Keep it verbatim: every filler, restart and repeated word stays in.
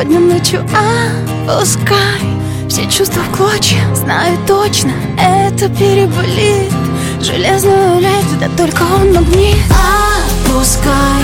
днем ночью, опускай все чувства в клочья. Знаю точно, это переболит железную леди, да только он магнит. Опускай